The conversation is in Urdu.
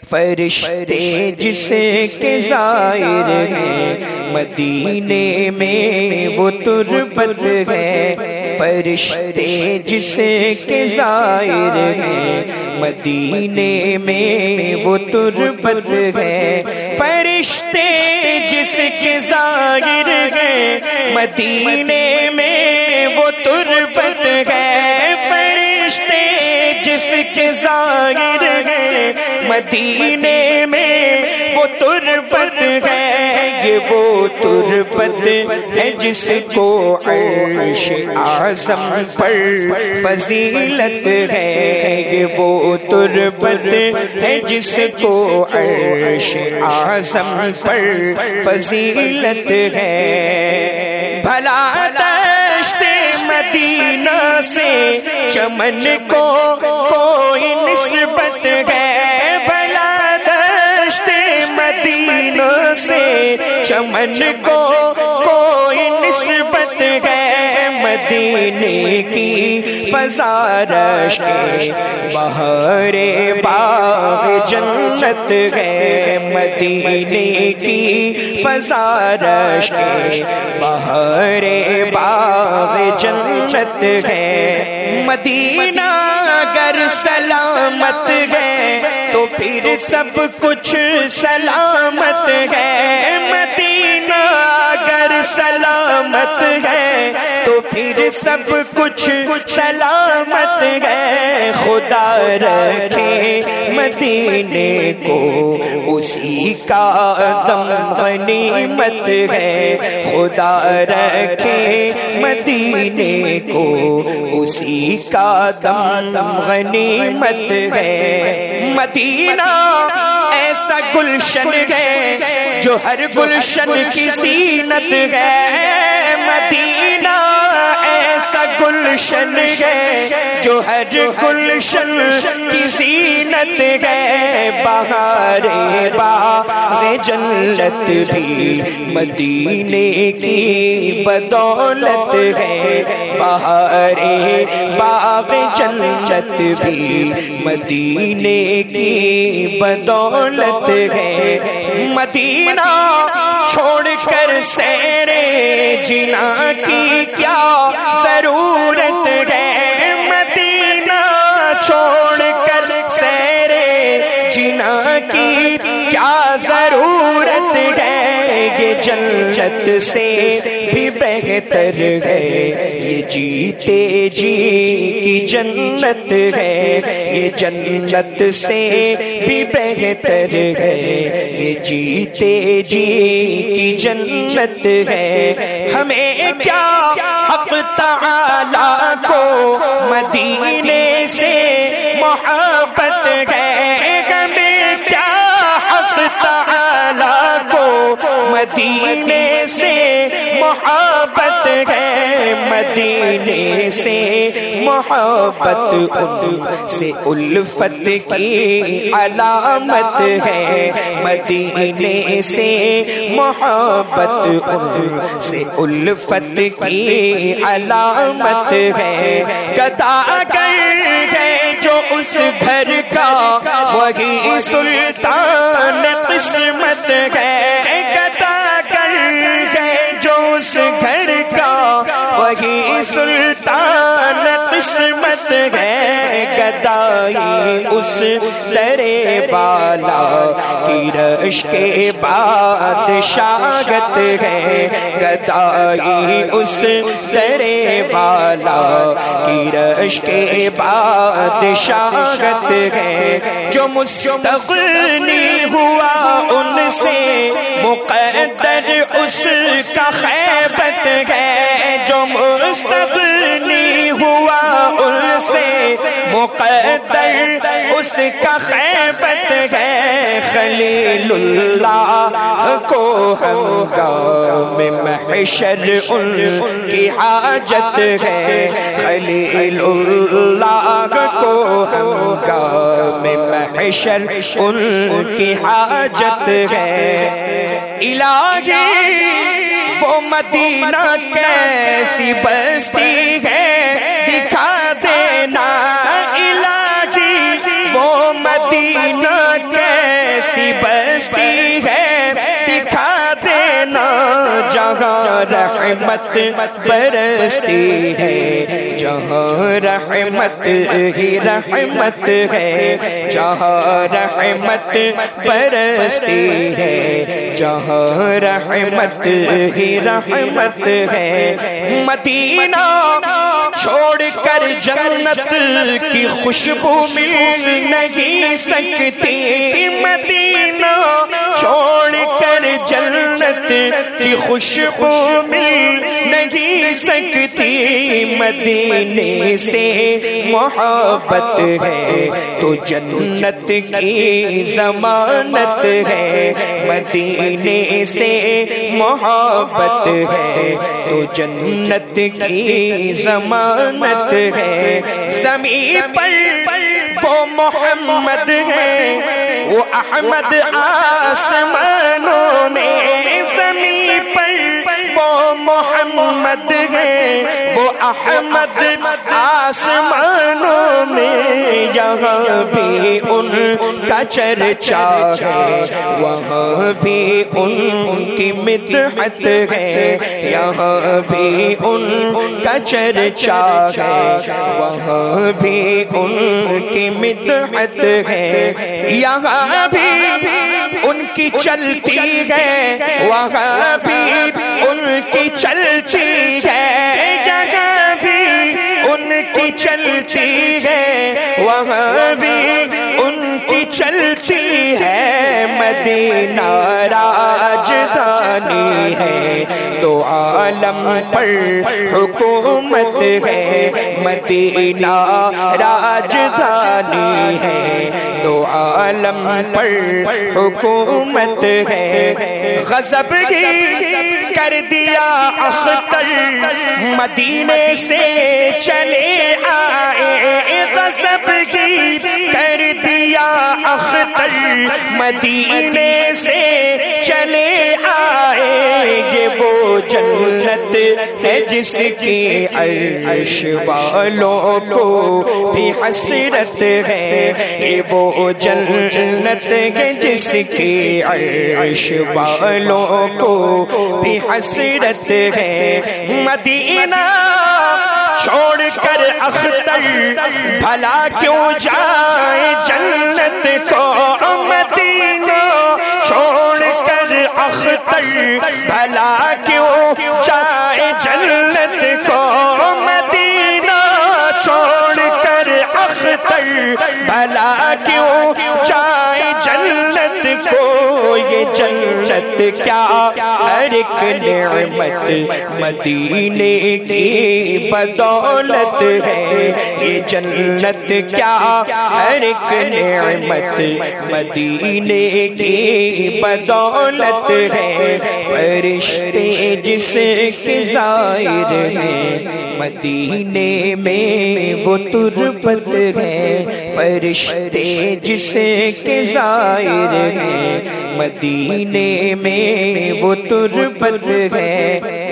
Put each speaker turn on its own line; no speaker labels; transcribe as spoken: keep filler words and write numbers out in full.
فرشتے جس کے ظاہر ہیں مدینے میں وہ تربت ہے، فرشتے جس کے ظاہر ہیں مدینے میں وہ تربت ہے، فرشتے جس کے ظاہر ہیں مدینے میں وہ تربت ہے، فرشتے جس کے ظاہر ہیں مدینے میں وہ تربت ہے، یہ وہ تربت ہے جس کو عرش اعظم پر فضیلت ہے، یہ وہ تربت ہے جس کو عرش اعظم پر فضیلت ہے، بھلا دشت مدینہ سے چمن کو کوئی نسبت ہے، بھلا دشت مدینہ سے چمن کو کوئی نسبت ہے، مدینے کی فضارش کے بہار باغ جنت ہے، مدینے کی فضارش کے بہار باغ جنت ہے، مدینہ اگر سلامت ہے تو پھر سب کچھ سلامت ہے، مدینہ اگر سلامت ہے تو پھر سب کچھ سلامت ہے، خدا رکھے مدینے کو اسی کا دم غنیمت ہے، خدا رکھے مدینے کو اسی کا دم غنیمت ہے، مدینہ ایسا گلشن ہے جو ہر گلشن کی زینت ہے، مدینہ ایسا گلشن ہے جو ہر گلشن کی زینت ہے، بہار باغ جنت بھی مدینے کی بدولت ہے، بہار باغ جنت بھی مدینے کی بدولت ہے، مدینہ چھوڑ کر سیرے جنا کی کیا ضرورت ہے، مدینہ چھوڑ کر سیرے جنا کی کیا ضرورت ہے، یہ جنت سے بھی بہتر ہے، یہ جیتے جی کی جنت ہے، یہ جنت سے بھی بہتر ہے، یہ جیتے جی کی جنت ہے، ہمیں کیا حق تعالی کو مدینے سے محبت ہے، ہمیں کیا حق تعالی کو مدینے سے محبت ہے، مدینے سے محبت ان سے الفت کی علامت ہے، مدینے سے محبت ان سے الفت کی علامت ہے، گداگر ہے جو اس گھر کا وہی سلطان قسمت ہے، گداگر ہے جو اس گھر کا وہی سلطان قسمت ہے، گدائی اس درے بالا کی رش کے بعد شاگت ہے، گدائی اس درے بالا کی رش کے بعد شاگت ہے، جو مستغنی ہوا ان سے مقدر اس کا خیبت ہے، جو مستغنی ہوا ان سے مقدر اس کا خیبت ہے، خلیل اللہ کو ہنگام محشر ان کی حاجت ہے، خلیل اللہ کو ہنگام محشر ان کی حاجت ہے، الہی وہ مدینہ کیسی بستی ہے دکھا دینا، الہی وہ مدینہ کیسی رحمت برستی ہے، جہاں رحمت ہی رحمت ہے، جہاں رحمت برستی ہے، جہاں رحمت ہی رحمت ہے۔ مدینہ چھوڑ کر جنت کی خوشبو مل نہیں سکتی، مدینہ چھوڑ کر جنت کی خوشبو مل نہیں سکتی، مدینے سے محبت ہے تو جنت کی ضمانت ہے، مدینے سے محبت ہے تو جنت کی ضمانت ہے۔ زمین پر وہ محمد ہے، وہ احمد آسمانوں میں، زمین پر وہ محمد ہے، وہ احمد آسمانوں میں، یہاں بھی ان کا چرچا ہے، وہاں بھی ان کی مدحت ہے، یہاں بھی ان کا چرچا ہے، وہاں بھی ان کی مدحت ہے، یہاں بھی ان کی چلتی ہے، وہاں بھی ان کی چلتی ہے، یہاں بھی ان کی چلتی ہے، وہاں بھی ان کی چلتی ہے، مدینہ راجدھانی ہے تو عالم پر حکومت ہے، مدینہ راجدھانی ہے تو عالم پر حکومت ہے۔ غضب ہی کر دیا اختر مدینے سے چلے آئے، غضب ہی کر دیا اختر مدینے سے چلے آئے، یہ وہ جنت ہے جس کی عرش والوں کو بھی حسرت ہے، یہ وہ جنت ہے جس کی عرش والوں کو بھی حسرت ہے۔ مدینہ چھوڑ کر اختر بھلا کیوں جائے جنت کو، مدینہ چھوڑ کر اختر بھلا کیوں جائے جنت کو، مدینہ چھوڑ کر اختر بھلا کیوں جائے جنت کو، یہ جنت کیا ہر ایک نعمت مدینے کی بدولت ہے، یہ جنت کیا ہر ایک نعمت مدینے کی بدولت ہے، فرشتے جس کے زائر ہیں مدینے میں وہ تربت ہے، فرشتے جس کے زائر ہیں مدینے میں وہ تربت ہے۔